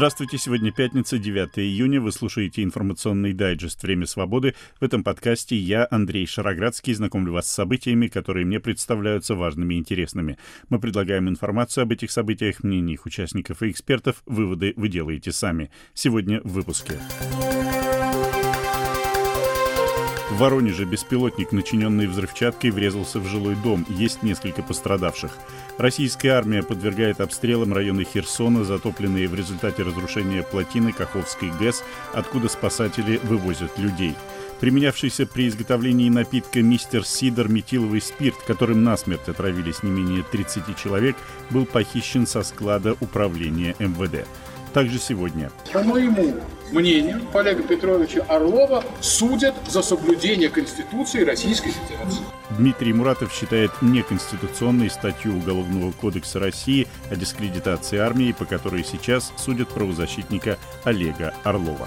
Здравствуйте, сегодня пятница, 9 июня. Вы слушаете информационный дайджест «Время свободы». В этом подкасте я, Андрей Шароградский, знакомлю вас с событиями, которые мне представляются важными и интересными. Мы предлагаем информацию об этих событиях, мнения их участников и экспертов. Выводы вы делаете сами. Сегодня в выпуске. В Воронеже беспилотник, начиненный взрывчаткой, врезался в жилой дом. Есть несколько пострадавших. Российская армия подвергает обстрелам районы Херсона, затопленные в результате разрушения плотины Каховской ГЭС, откуда спасатели вывозят людей. Применявшийся при изготовлении напитка «Мистер Сидор» метиловый спирт, которым насмерть отравились не менее 30 человек, был похищен со склада управления МВД. Также сегодня. По моему мнению, Олега Петровича Орлова судят за соблюдение Конституции Российской Федерации. Дмитрий Муратов считает неконституционной статью Уголовного кодекса России о дискредитации армии, по которой сейчас судят правозащитника Олега Орлова.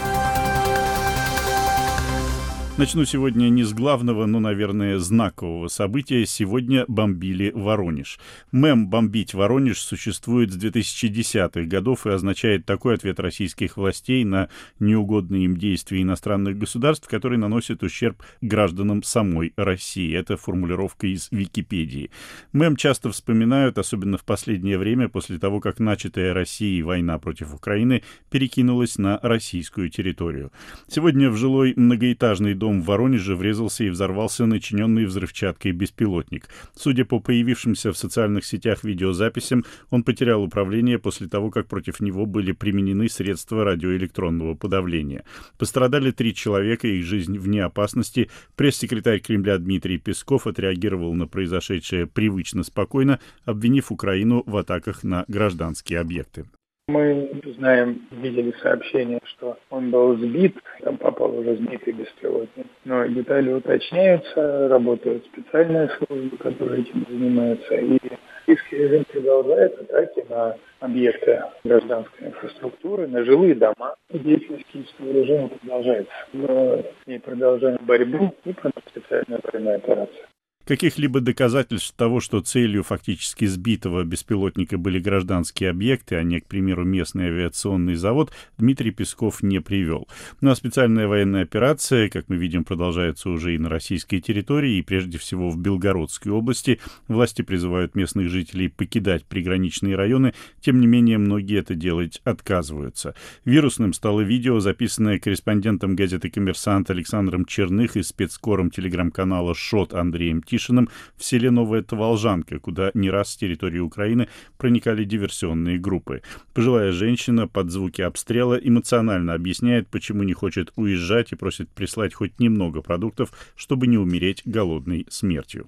Начну сегодня не с главного, но, наверное, знакового события. Сегодня бомбили Воронеж. Мем «бомбить Воронеж» существует с 2010-х годов и означает такой ответ российских властей на неугодные им действия иностранных государств, которые наносят ущерб гражданам самой России. Это формулировка из Википедии. Мем часто вспоминают, особенно в последнее время, после того, как начатая Россией война против Украины перекинулась на российскую территорию. Сегодня в жилой многоэтажный дом в Воронеже врезался и взорвался начиненный взрывчаткой беспилотник. Судя по появившимся в социальных сетях видеозаписям, он потерял управление после того, как против него были применены средства радиоэлектронного подавления. Пострадали 3 человека, их жизнь вне опасности. Пресс-секретарь Кремля Дмитрий Песков отреагировал на произошедшее привычно спокойно, обвинив Украину в атаках на гражданские объекты. Мы знаем, видели сообщение, что он был сбит, там попал уже сбитый беспилотник. Но детали уточняются, работают специальные службы, которые этим занимаются. И российский режим продолжает атаки на объекты гражданской инфраструктуры, на жилые дома. Деятельность киевского режима продолжается. Мы с ней продолжаем борьбу и проводим специальную военную операцию. Каких-либо доказательств того, что целью фактически сбитого беспилотника были гражданские объекты, а не, к примеру, местный авиационный завод, Дмитрий Песков не привел. Ну а специальная военная операция, как мы видим, продолжается уже и на российской территории, и прежде всего в Белгородской области. Власти призывают местных жителей покидать приграничные районы, тем не менее многие это делать отказываются. Вирусным стало видео, записанное корреспондентом газеты «Коммерсант» Александром Черных и спецкором телеграм-канала «Шот» Андреем Тишиным в селе Новая Таволжанка, куда не раз с территории Украины проникали диверсионные группы. Пожилая женщина под звуки обстрела эмоционально объясняет, почему не хочет уезжать и просит прислать хоть немного продуктов, чтобы не умереть голодной смертью.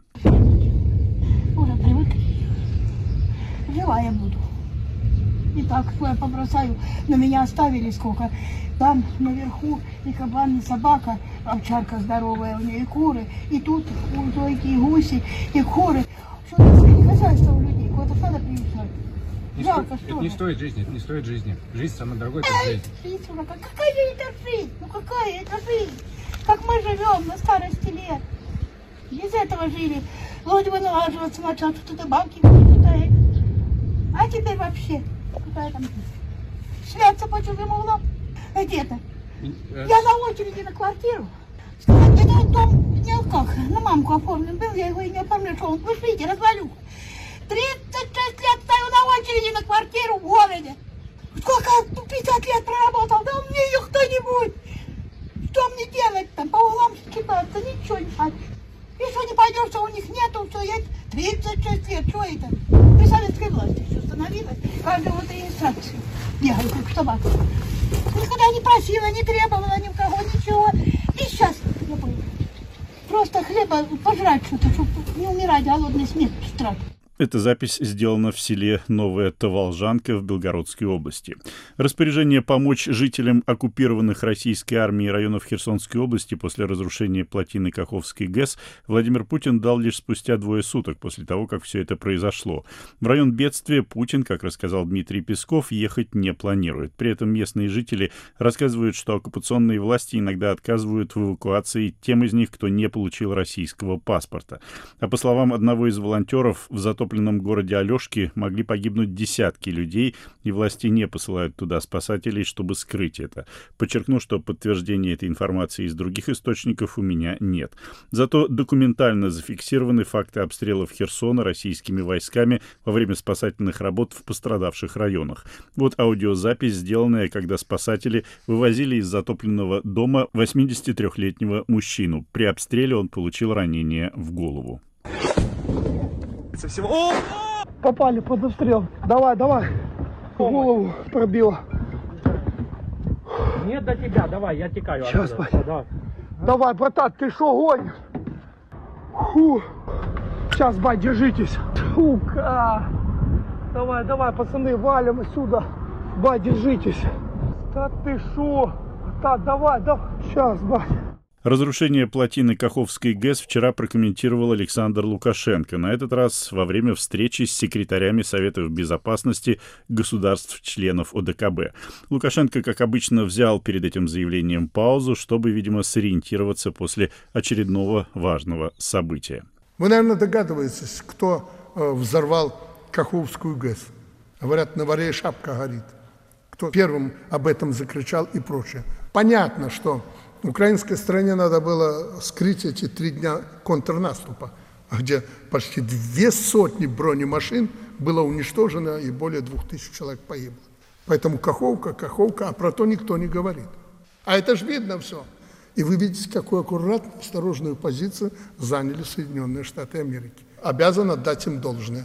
Уже привык. Жива я буду. И так я побросаю. Но меня оставили сколько. Там наверху и кабан, и собака, овчарка здоровая, у нее и куры, и тут у зойки, и гуси, и куры. Что-то хозяйство у людей, куда-то надо приезжать. Жалко, что это не стоит жизни, это не стоит жизни. Жизнь самая дорогая, это жизнь. Какая это жизнь? Ну какая это жизнь? Как мы живем на старости лет. Без этого жили. Вроде бы налаживаться начал, что-то банки, что-то это. А теперь вообще, какая там жизнь? Шляться по чужим углам. Где-то. Я на очереди на квартиру. Это дом, не как, на мамку оформлен был, я его и не оформлю, что он, вы видите, развалю. 36 лет стою на очереди на квартиру в городе. Сколько, 50 лет проработал, да мне ее кто-нибудь. Что мне делать там, по углам скипаться, ничего не хочешь. И что не пойдешь, что у них нету, что есть 36 лет, что это? При советской власти все становилось, каждого регистрацию. Бегали, как собака. Никогда не просила, не требовала ни у кого ничего. И сейчас я понял. Просто хлеба пожрать что-то, чтобы не умирать голодной смертью страшно. Эта запись сделана в селе Новая Таволжанка в Белгородской области. Распоряжение помочь жителям оккупированных российской армией районов Херсонской области после разрушения плотины Каховской ГЭС Владимир Путин дал лишь спустя 2 суток после того, как все это произошло. В район бедствия Путин, как рассказал Дмитрий Песков, ехать не планирует. При этом местные жители рассказывают, что оккупационные власти иногда отказывают в эвакуации тем из них, кто не получил российского паспорта. А по словам одного из волонтеров, в затопленном затопленном городе Алешки могли погибнуть десятки людей, и власти не посылают туда спасателей, чтобы скрыть это. Подчеркну, что подтверждения этой информации из других источников у меня нет. Зато документально зафиксированы факты обстрелов Херсона российскими войсками во время спасательных работ в пострадавших районах. Вот аудиозапись, сделанная, когда спасатели вывозили из затопленного дома 83-летнего мужчину. При обстреле он получил ранение в голову. Попали под обстрел. Давай. Голову пробило. Нет до тебя, давай, я текаю. Сейчас, бать. Давай, братан, ты шо гонишь? Фу. Сейчас, бать, держитесь. Сука. Давай, пацаны, валим отсюда. Бать, держитесь. Да ты шо? Давай. Сейчас, бать. Разрушение плотины Каховской ГЭС вчера прокомментировал Александр Лукашенко. На этот раз во время встречи с секретарями Советов Безопасности государств-членов ОДКБ. Лукашенко, как обычно, взял перед этим заявлением паузу, чтобы, видимо, сориентироваться после очередного важного события. Вы, наверное, догадываетесь, кто взорвал Каховскую ГЭС. Говорят, на варе шапка горит. Кто первым об этом закричал и прочее. Понятно, что украинской стороне надо было скрыть эти 3 дня контрнаступа, где почти 200 бронемашин было уничтожено и более 2000 человек погибло. Поэтому Каховка, а про то никто не говорит. А это ж видно все. И вы видите, какую аккуратную, осторожную позицию заняли Соединенные Штаты Америки. Обязан отдать им должное.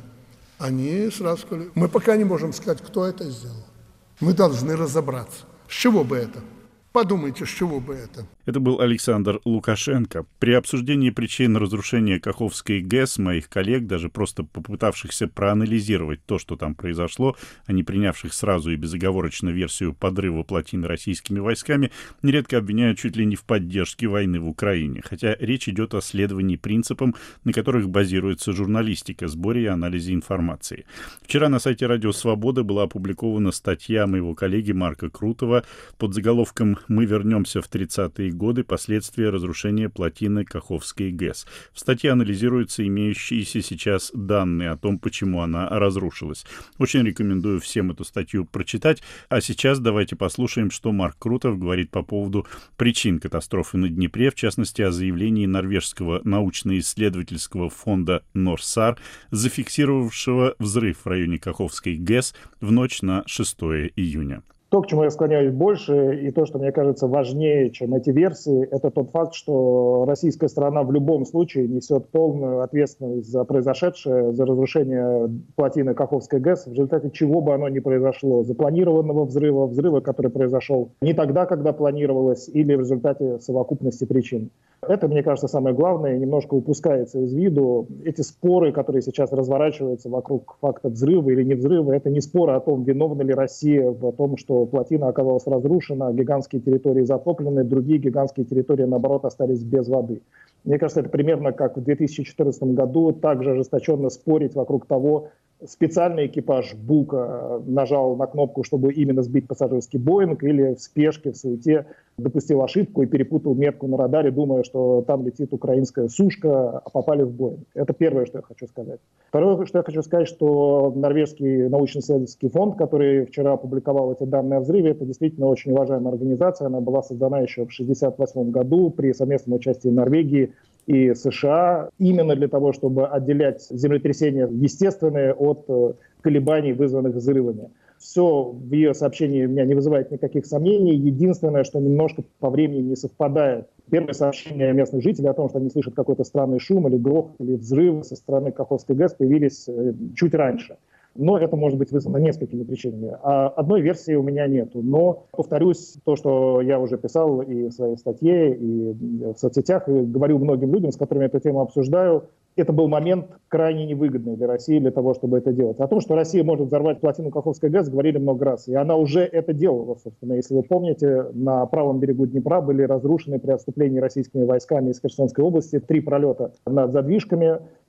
Они сразу сказали, мы пока не можем сказать, кто это сделал. Мы должны разобраться. С чего бы это? Подумайте, с чего бы это? Это был Александр Лукашенко. При обсуждении причин разрушения Каховской ГЭС моих коллег, даже просто попытавшихся проанализировать то, что там произошло, а не принявших сразу и безоговорочно версию подрыва плотины российскими войсками, нередко обвиняют чуть ли не в поддержке войны в Украине. Хотя речь идет о следовании принципам, на которых базируется журналистика, сборе и анализе информации. Вчера на сайте Радио Свобода была опубликована статья моего коллеги Марка Крутова под заголовком «Мы вернемся в 30-е годы. Последствия разрушения плотины Каховской ГЭС». В статье анализируются имеющиеся сейчас данные о том, почему она разрушилась. Очень рекомендую всем эту статью прочитать. А сейчас давайте послушаем, что Марк Крутов говорит по поводу причин катастрофы на Днепре, в частности, о заявлении норвежского научно-исследовательского фонда Норсар, зафиксировавшего взрыв в районе Каховской ГЭС в ночь на 6 июня. То, к чему я склоняюсь больше, и то, что мне кажется важнее, чем эти версии, это тот факт, что российская сторона в любом случае несет полную ответственность за произошедшее, за разрушение плотины Каховской ГЭС, в результате чего бы оно ни произошло, запланированного взрыва, который произошел не тогда, когда планировалось, или в результате совокупности причин. Это, мне кажется, самое главное, немножко упускается из виду. Эти споры, которые сейчас разворачиваются вокруг факта взрыва или не взрыва, это не споры о том, виновна ли Россия в том, что плотина оказалась разрушена, гигантские территории затоплены, другие гигантские территории, наоборот, остались без воды. Мне кажется, это примерно как в 2014 году, также ожесточенно спорить вокруг того, специальный экипаж БУКа нажал на кнопку, чтобы именно сбить пассажирский Боинг, или в спешке, в суете допустил ошибку и перепутал метку на радаре, думая, что там летит украинская сушка, а попали в Боинг. Это первое, что я хочу сказать. Второе, что я хочу сказать, что норвежский научно-исследовательский фонд, который вчера опубликовал эти данные о взрыве, это действительно очень уважаемая организация. Она была создана еще в 1968 году при совместном участии Норвегии и США, именно для того, чтобы отделять землетрясения естественные от колебаний, вызванных взрывами. Все в ее сообщении у меня не вызывает никаких сомнений. Единственное, что немножко по времени не совпадает. Первое сообщение местных жителей о том, что они слышат какой-то странный шум или грохот, или взрыв со стороны Каховской ГЭС, появились чуть раньше. Но это может быть вызвано несколькими причинами. А одной версии у меня нету. Но, повторюсь, то, что я уже писал и в своей статье, и в соцсетях, и говорю многим людям, с которыми эту тему обсуждаю, это был момент крайне невыгодный для России для того, чтобы это делать. О том, что Россия может взорвать плотину Каховской ГЭС, говорили много раз. И она уже это делала, собственно. Если вы помните, на правом берегу Днепра были разрушены при отступлении российскими войсками из Херсонской области 3 пролета над задвижками.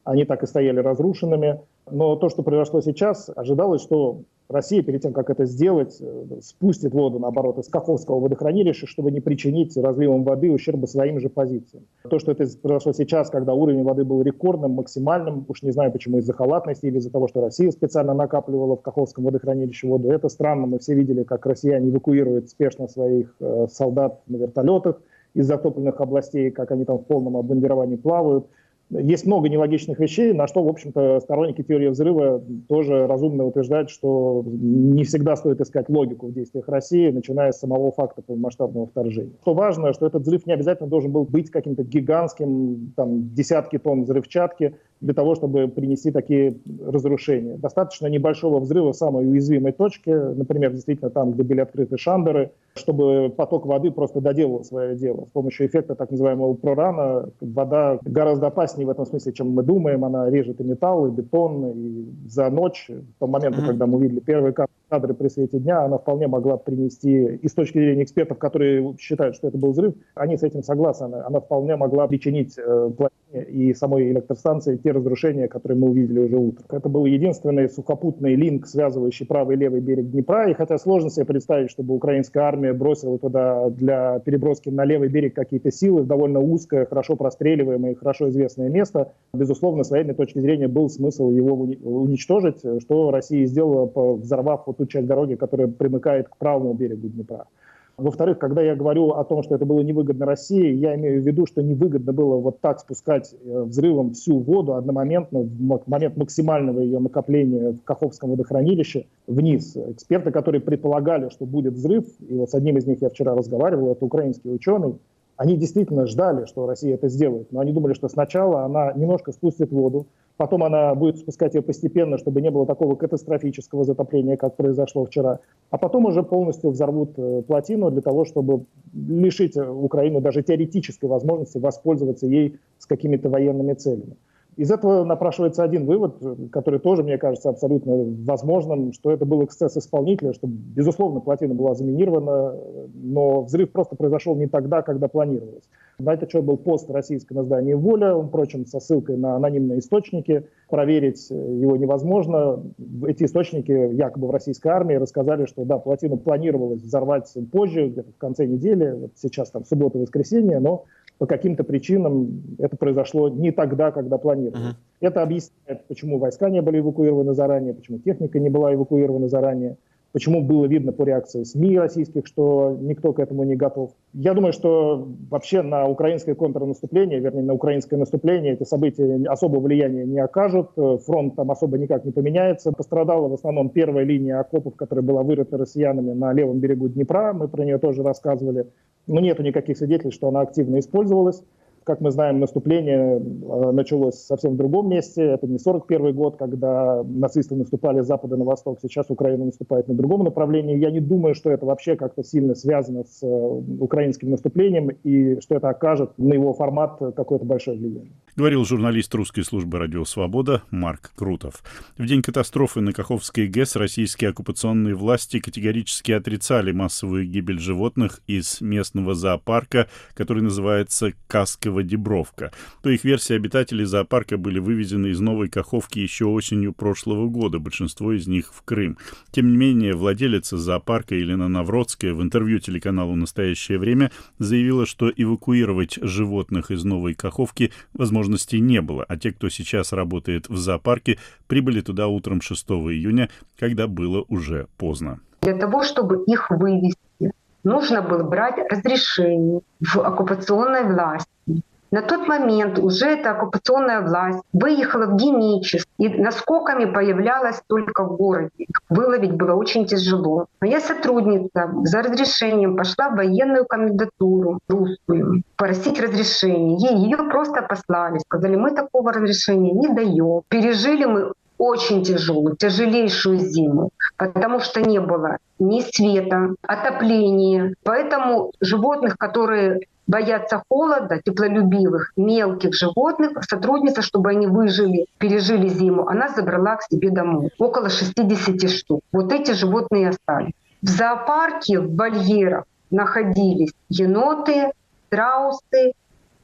они так и стояли разрушенными. Но то, что произошло сейчас, ожидалось, что Россия, перед тем, как это сделать, спустит воду, наоборот, из Каховского водохранилища, чтобы не причинить разливом воды ущерба своим же позициям. То, что это произошло сейчас, когда уровень воды был рекордным, максимальным, уж не знаю, почему из-за халатности или из-за того, что Россия специально накапливала в Каховском водохранилище воду, это странно. Мы все видели, как россияне эвакуируют спешно своих солдат на вертолетах из затопленных областей, как они там в полном обмундировании плавают. Есть много нелогичных вещей, на что, в общем-то, сторонники теории взрыва тоже разумно утверждают, что не всегда стоит искать логику в действиях России, начиная с самого факта полномасштабного вторжения. Что важно, что этот взрыв не обязательно должен был быть каким-то гигантским, там, десятки тонн взрывчатки, для того, чтобы принести такие разрушения. Достаточно небольшого взрыва в самой уязвимой точке, например, действительно там, где были открыты шандеры, чтобы поток воды просто доделал свое дело. С помощью эффекта так называемого прорана вода гораздо опаснее в этом смысле, чем мы думаем. Она режет и металл, и бетон, и за ночь, в том момент, когда мы увидели первые кадры при свете дня, она вполне могла принести, и с точки зрения экспертов, которые считают, что это был взрыв, они с этим согласны, она вполне могла причинить плотине и самой электростанции те разрушения, которые мы увидели уже утром. Это был единственный сухопутный линк, связывающий правый и левый берег Днепра, и хотя сложно себе представить, чтобы украинская армия бросила туда для переброски на левый берег какие-то силы, довольно узкое, хорошо простреливаемое и хорошо известное место, безусловно, с военной точки зрения был смысл его уничтожить, что Россия сделала, взорвав вот ту часть дороги, которая примыкает к правому берегу Днепра. Во-вторых, когда я говорю о том, что это было невыгодно России, я имею в виду, что невыгодно было вот так спускать взрывом всю воду одномоментно, в момент максимального ее накопления в Каховском водохранилище вниз. Эксперты, которые предполагали, что будет взрыв, и вот с одним из них я вчера разговаривал, это украинский ученый, они действительно ждали, что Россия это сделает, но они думали, что сначала она немножко спустит воду, потом она будет спускать ее постепенно, чтобы не было такого катастрофического затопления, как произошло вчера, а потом уже полностью взорвут плотину для того, чтобы лишить Украину даже теоретической возможности воспользоваться ей с какими-то военными целями. Из этого напрашивается один вывод, который тоже, мне кажется, абсолютно возможным, что это был эксцесс исполнителя, что, безусловно, плотина была заминирована, но взрыв просто произошел не тогда, когда планировалось. На этот счет был пост российского на здании «Воля», он, впрочем, со ссылкой на анонимные источники. Проверить его невозможно. Эти источники, якобы в российской армии, рассказали, что да, плотину планировалось взорвать позже, где-то в конце недели, вот сейчас там суббота-воскресенье, но по каким-то причинам это произошло не тогда, когда планировалось. Это объясняет, почему войска не были эвакуированы заранее, почему техника не была эвакуирована заранее, почему было видно по реакции СМИ российских, что никто к этому не готов. Я думаю, что вообще на украинское контрнаступление, вернее, на украинское наступление эти события особого влияния не окажут, фронт там особо никак не поменяется. Пострадала в основном первая линия окопов, которая была вырыта россиянами на левом берегу Днепра, мы про нее тоже рассказывали. Но нету никаких свидетельств, что она активно использовалась. Как мы знаем, наступление началось совсем в другом месте. Это не 41 год, когда нацисты наступали с запада на восток. Сейчас Украина наступает на другом направлении. Я не думаю, что это вообще как-то сильно связано с украинским наступлением и что это окажет на его формат какое-то большое влияние. Говорил журналист русской службы «Радио Свобода» Марк Крутов. В день катастрофы на Каховской ГЭС российские оккупационные власти категорически отрицали массовую гибель животных из местного зоопарка, который называется «Касково-Дебровка». По их версии, обитатели зоопарка были вывезены из Новой Каховки еще осенью прошлого года, большинство из них в Крым. Тем не менее, владелица зоопарка Елена Навродская в интервью телеканалу «Настоящее время» заявила, что эвакуировать животных из Новой Каховки возможности не было, а те, кто сейчас работает в зоопарке, прибыли туда утром 6 июня, когда было уже поздно. Для того, чтобы их вывести, нужно было брать разрешение в оккупационной власти. На тот момент уже эта оккупационная власть выехала в Геническ и наскоками появлялась только в городе. Выловить было очень тяжело. Моя сотрудница за разрешением пошла в военную комендатуру русскую просить разрешения. Ее просто послали, сказали, мы такого разрешения не даем. Пережили мы очень тяжелую, тяжелейшую зиму, потому что не было ни света, отопления. Поэтому животных, которые боятся холода, теплолюбивых, мелких животных, сотрудница, чтобы они выжили, пережили зиму, она забрала к себе домой. Около 60 штук. Вот эти животные остались. В зоопарке, в вольерах находились еноты, страусы,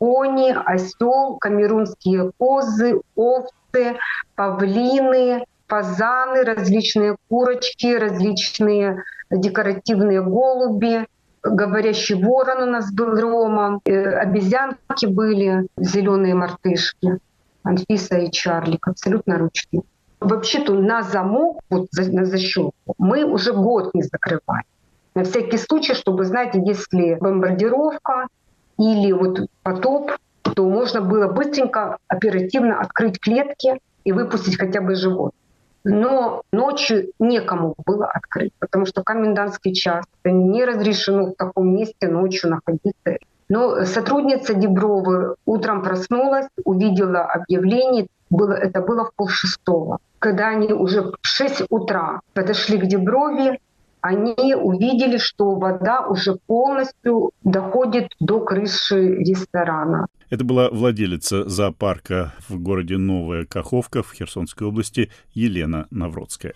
кони, осел, камерунские козы, овцы, павлины, фазаны, различные курочки, различные декоративные голуби. Говорящий ворон у нас был Рома, обезьянки были, зеленые мартышки, Анфиса и Чарлик, абсолютно ручные. Вообще-то на замок, вот на защелку, мы уже год не закрываем. На всякий случай, чтобы, знаете, если бомбардировка или вот потоп, то можно было быстренько, оперативно открыть клетки и выпустить хотя бы животных. Но ночью некому было открыть, потому что комендантский час, не разрешено в таком месте ночью находиться. Но сотрудница Дибровы утром проснулась, увидела объявление, это было в 5:30. Когда они уже в 6 утра подошли к Диброве, они увидели, что вода уже полностью доходит до крыши ресторана. Это была владелица зоопарка в городе Новая Каховка в Херсонской области Елена Навродская.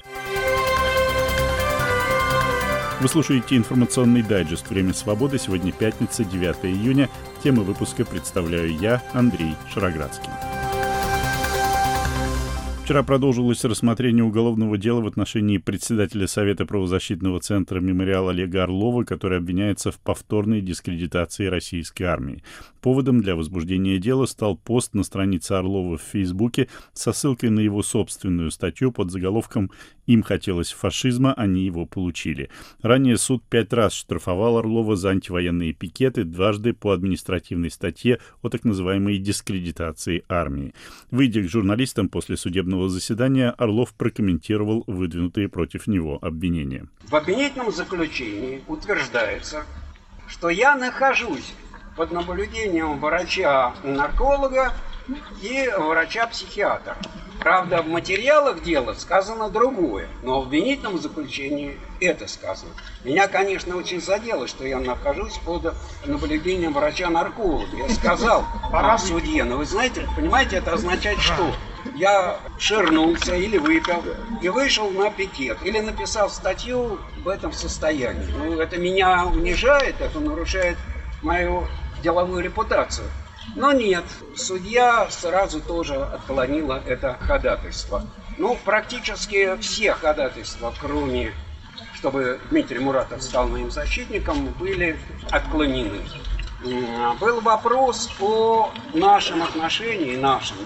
Вы слушаете информационный дайджест «Время свободы». Сегодня пятница, 9 июня. Темы выпуска представляю я, Андрей Шароградский. Вчера продолжилось рассмотрение уголовного дела в отношении председателя Совета правозащитного центра «Мемориал» Олега Орлова, который обвиняется в повторной дискредитации российской армии. Поводом для возбуждения дела стал пост на странице Орлова в Фейсбуке со ссылкой на его собственную статью под заголовком «Им хотелось фашизма, они его получили». Ранее суд 5 раз штрафовал Орлова за антивоенные пикеты, дважды по административной статье о так называемой дискредитации армии. Выйдя к журналистам после судебного заседания, Орлов прокомментировал выдвинутые против него обвинения. В обвинительном заключении утверждается, что я нахожусь под наблюдением врача-нарколога и врача-психиатра. Правда, в материалах дела сказано другое, но в обвинительном заключении это сказано. Меня, конечно, очень задело, что я нахожусь под наблюдением врача-нарколога. Я сказал судье, но вы знаете, понимаете, это означает что? Я ширнулся или выпил и вышел на пикет, или написал статью в этом состоянии. Ну, это меня унижает, это нарушает мою деловую репутацию. Но нет, судья сразу тоже отклонила это ходатайство. Ну, практически все ходатайства, кроме, чтобы Дмитрий Муратов стал моим защитником, были отклонены. Был вопрос о нашем отношении,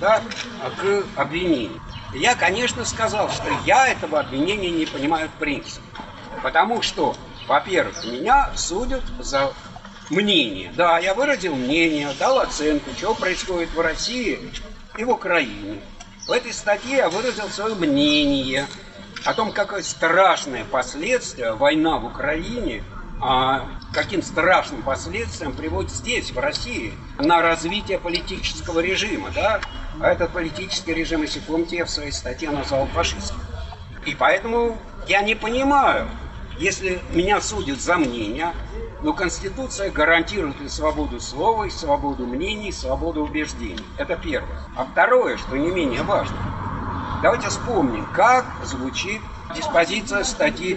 к обвинению. Я, конечно, сказал, что я этого обвинения не понимаю в принципе. Потому что, во-первых, меня судят за мнение. Да, я выразил мнение, дал оценку, что происходит в России и в Украине. В этой статье я выразил свое мнение о том, какое страшное последствие война в Украине, каким страшным последствиям приводит здесь, в России, на развитие политического режима. Да? А этот политический режим, если помните, я в своей статье назвал фашистским. И поэтому я не понимаю, если меня судят за мнение, но Конституция гарантирует и свободу слова, и свободу мнений, и свободу убеждений. Это первое. А второе, что не менее важно, давайте вспомним, как звучит диспозиция статьи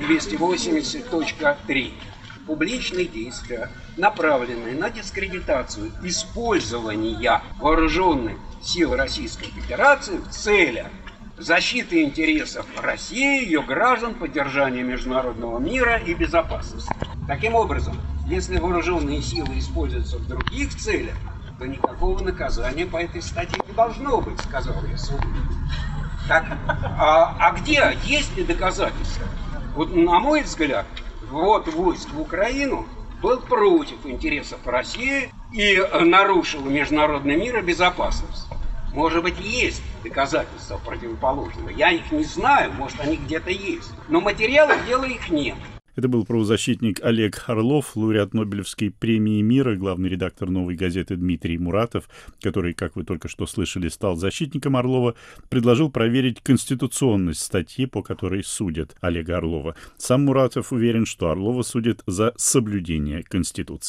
280.3. Публичные действия, направленные на дискредитацию использования вооруженных сил Российской Федерации в целях защиты интересов России, ее граждан, поддержания международного мира и безопасности. Таким образом, если вооруженные силы используются в других целях, то никакого наказания по этой статье не должно быть, сказал я суду. Так, а где есть ли доказательства? Вот, на мой взгляд, ввод войск в Украину был против интересов России и нарушил международный мир и безопасность. Может быть, есть доказательства противоположного. Я их не знаю, может, они где-то есть. Но материалов дела их нет. Это был правозащитник Олег Орлов, лауреат Нобелевской премии мира, главный редактор «Новой газеты» Дмитрий Муратов, который, как вы только что слышали, стал защитником Орлова, предложил проверить конституционность статьи, по которой судят Олега Орлова. Сам Муратов уверен, что Орлова судят за соблюдение Конституции.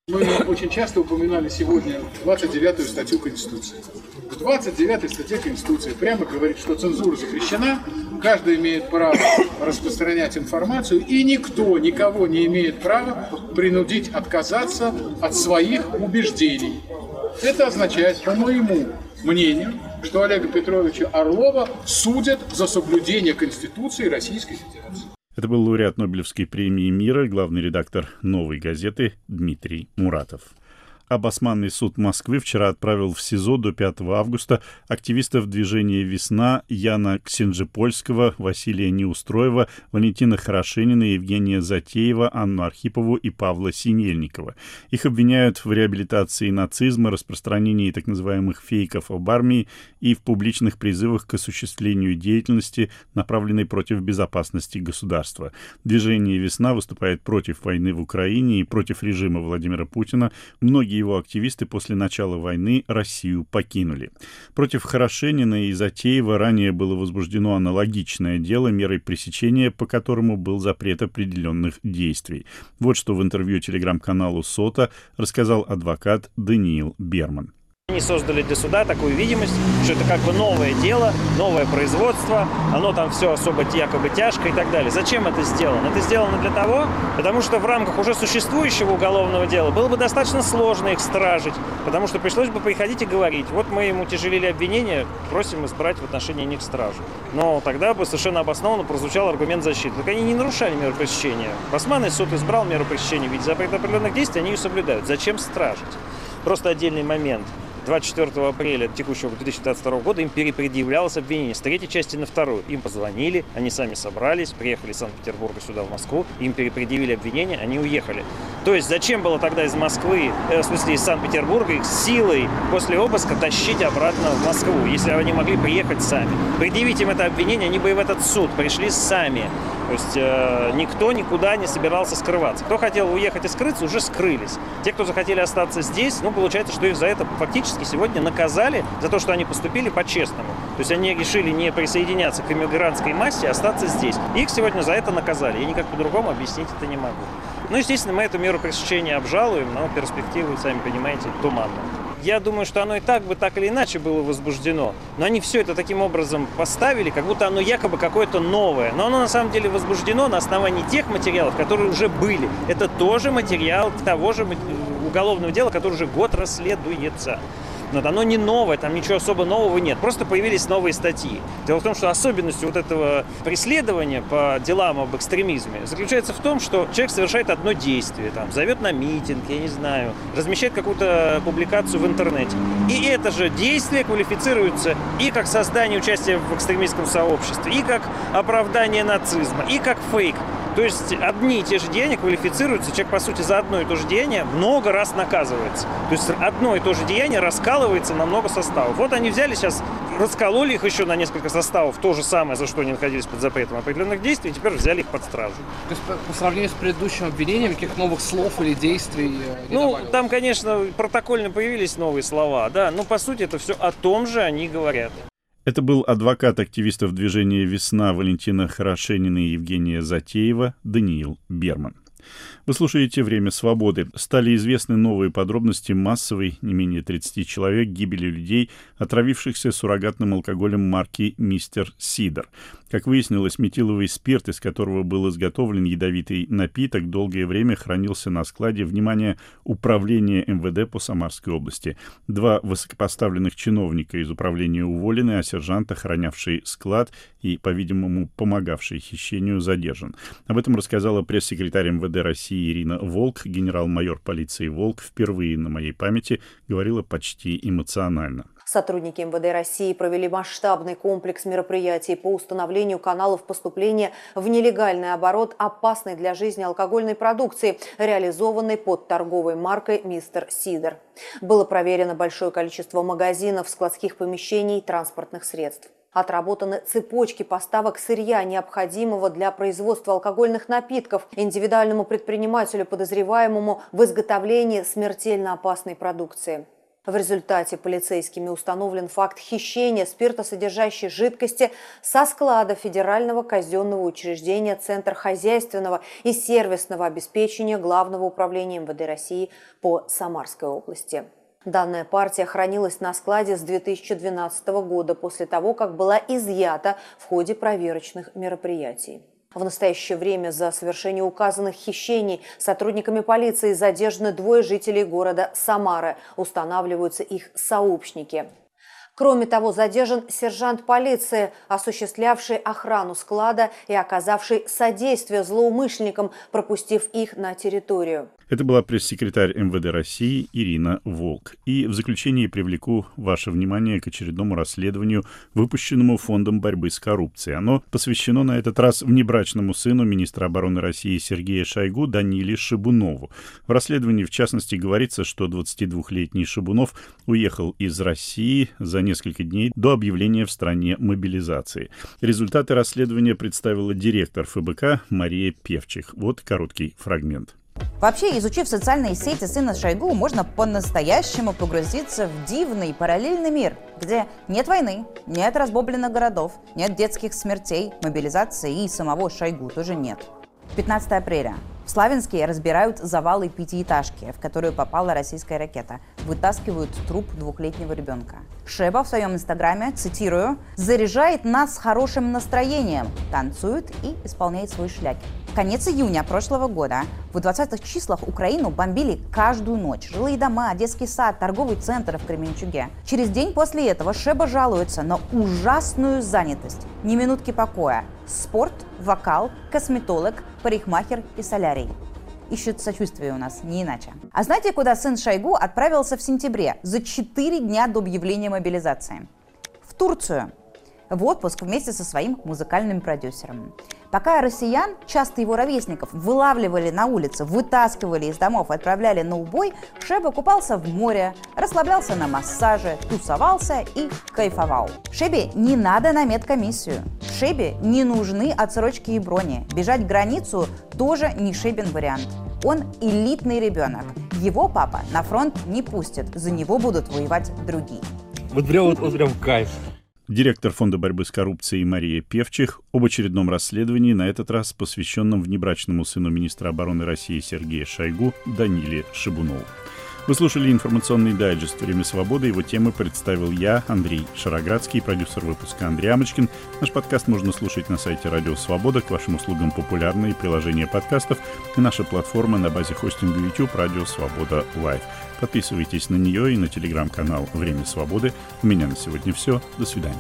Мы очень часто упоминали сегодня 29-ю статью Конституции. В 29-й статье Конституции прямо говорит, что цензура запрещена, каждый имеет право распространять информацию, и никто никого не имеет права принудить отказаться от своих убеждений. Это означает, по моему мнению, что Олега Петровича Орлова судят за соблюдение Конституции Российской Федерации. Это был лауреат Нобелевской премии мира, главный редактор «Новой газеты» Дмитрий Муратов. Обосманный суд Москвы вчера отправил в СИЗО до 5 августа активистов движения «Весна» Яна Ксенжепольского, Василия Неустроева, Валентина Хорошенина, Евгения Затеева, Анну Архипову и Павла Синельникова. Их обвиняют в реабилитации нацизма, распространении так называемых фейков об армии и в публичных призывах к осуществлению деятельности, направленной против безопасности государства. Движение «Весна» выступает против войны в Украине и против режима Владимира Путина. Многие его активисты после начала войны Россию покинули. Против Хорошенина и Затеева ранее было возбуждено аналогичное дело, мерой пресечения по которому был запрет определенных действий. Вот что в интервью телеграм-каналу «Сота» рассказал адвокат Даниил Берман. Они создали для суда такую видимость, что это как бы новое дело, новое производство, оно там все особо якобы тяжко и так далее. Зачем это сделано? Это сделано для того, потому что в рамках уже существующего уголовного дела было бы достаточно сложно их стражить, потому что пришлось бы приходить и говорить, вот мы им утяжелили обвинение, просим избрать в отношении них стражу. Но тогда бы совершенно обоснованно прозвучал аргумент защиты. Так они не нарушали меру пресечения. Басманный суд избрал меру пресечения, ведь запрет определенных действий они ее соблюдают. Зачем стражить? Просто отдельный момент. 24 апреля текущего 2022 года им перепредъявлялось обвинение с третьей части на вторую. Им позвонили, они сами собрались, приехали из Санкт-Петербурга сюда, в Москву, им перепредъявили обвинение, они уехали. То есть зачем было тогда из Москвы, в смысле из Санкт-Петербурга, их силой после обыска тащить обратно в Москву, если они могли приехать сами? Предъявить им это обвинение, они бы и в этот суд пришли сами. То есть никто никуда не собирался скрываться. Кто хотел уехать и скрыться, уже скрылись. Те, кто захотели остаться здесь, получается, что их за это фактически сегодня наказали за то, что они поступили по-честному. То есть они решили не присоединяться к иммигрантской массе, а остаться здесь. Их сегодня за это наказали. Я никак по-другому объяснить это не могу. Естественно, мы эту меру пресечения обжалуем, но перспективы, сами понимаете, туманные. Я думаю, что оно и так бы так или иначе было возбуждено. Но они все это таким образом поставили, как будто оно якобы какое-то новое. Но оно на самом деле возбуждено на основании тех материалов, которые уже были. Это тоже материал того же уголовного дела, который уже год расследуется. Но оно не новое, там ничего особо нового нет. Просто появились новые статьи. Дело в том, что особенностью вот этого преследования по делам об экстремизме заключается в том, что человек совершает одно действие. Зовет на митинг, я не знаю, размещает какую-то публикацию в интернете. И это же действие квалифицируется и как создание участия в экстремистском сообществе, и как оправдание нацизма, и как фейк. То есть одни и те же деяния квалифицируются, человек, по сути, за одно и то же деяние много раз наказывается. То есть одно и то же деяние раскалывается на много составов. Вот они взяли сейчас, раскололи их еще на несколько составов, то же самое, за что они находились под запретом определенных действий, и теперь взяли их под стражу. То есть по сравнению с предыдущим обвинением, каких новых слов или действий не добавилось? Там, конечно, протокольно появились новые слова, да, но по сути это все о том же они говорят. Это был адвокат активистов движения «Весна» Валентина Хорошенина и Евгения Затеева Даниил Берман. Вы слушаете «Время свободы». Стали известны новые подробности массовой, не менее 30 человек, гибели людей, отравившихся суррогатным алкоголем марки «Мистер Сидор». Как выяснилось, метиловый спирт, из которого был изготовлен ядовитый напиток, долгое время хранился на складе, внимание, управления МВД по Самарской области. 2 высокопоставленных чиновника из управления уволены, а сержант, охранявший склад и, по-видимому, помогавший хищению, задержан. Об этом рассказала пресс-секретарь МВД России Ирина Волк. Генерал-майор полиции Волк впервые на моей памяти говорила почти эмоционально. Сотрудники МВД России провели масштабный комплекс мероприятий по установлению каналов поступления в нелегальный оборот опасной для жизни алкогольной продукции, реализованной под торговой маркой «Мистер Сидор». Было проверено большое количество магазинов, складских помещений и транспортных средств. Отработаны цепочки поставок сырья, необходимого для производства алкогольных напитков, индивидуальному предпринимателю, подозреваемому в изготовлении смертельно опасной продукции. В результате полицейскими установлен факт хищения спиртосодержащей жидкости со склада Федерального казенного учреждения Центр хозяйственного и сервисного обеспечения Главного управления МВД России по Самарской области. Данная партия хранилась на складе с 2012 года после того, как была изъята в ходе проверочных мероприятий. В настоящее время за совершение указанных хищений сотрудниками полиции задержаны 2 жителей города Самары. Устанавливаются их сообщники. Кроме того, задержан сержант полиции, осуществлявший охрану склада и оказавший содействие злоумышленникам, пропустив их на территорию. Это была пресс-секретарь МВД России Ирина Волк. И в заключении привлеку ваше внимание к очередному расследованию, выпущенному Фондом борьбы с коррупцией. Оно посвящено на этот раз внебрачному сыну министра обороны России Сергея Шойгу Даниле Шибунову. В расследовании, в частности, говорится, что 22-летний Шибунов уехал из России за несколько дней до объявления в стране мобилизации. Результаты расследования представила директор ФБК Мария Певчих. Вот короткий фрагмент. Вообще, изучив социальные сети сына Шойгу, можно по-настоящему погрузиться в дивный параллельный мир, где нет войны, нет разбомбленных городов, нет детских смертей, мобилизации и самого Шойгу тоже нет. 15 апреля. В Славянске разбирают завалы пятиэтажки, в которую попала российская ракета. Вытаскивают труп 2-летнего ребенка. Шеба в своем инстаграме, цитирую, «заряжает нас хорошим настроением, танцует и исполняет свой шлягер». Конец июня прошлого года. В 20-х числах Украину бомбили каждую ночь. Жилые дома, детский сад, торговый центр в Кременчуге. Через день после этого Шеба жалуется на ужасную занятость. Ни минутки покоя. Спорт, вокал, косметолог, парикмахер и солярий. Ищут сочувствие у нас, не иначе. А знаете, куда сын Шойгу отправился в сентябре, за 4 дня до объявления мобилизации? В Турцию. В отпуск вместе со своим музыкальным продюсером. Пока россиян, часто его ровесников, вылавливали на улице, вытаскивали из домов и отправляли на убой, Шеба купался в море, расслаблялся на массаже, тусовался и кайфовал. Шебе не надо на медкомиссию. Шебе не нужны отсрочки и брони. Бежать границу тоже не Шебин вариант. Он элитный ребенок. Его папа на фронт не пустит, за него будут воевать другие. Вот прям кайф. Директор Фонда борьбы с коррупцией Мария Певчих об очередном расследовании, на этот раз посвященном внебрачному сыну министра обороны России Сергея Шойгу Даниле Шибунову. Вы слушали информационный дайджест «Время свободы». Его темы представил я, Андрей Шароградский, продюсер выпуска Андрей Амочкин. Наш подкаст можно слушать на сайте Радио Свобода. К вашим услугам популярные приложения подкастов и наша платформа на базе хостинга YouTube Радио Свобода Лайв. Подписывайтесь на нее и на телеграм-канал «Время свободы». У меня на сегодня все. До свидания.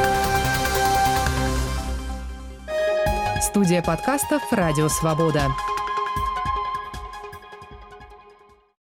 Студия подкастов «Радио Свобода».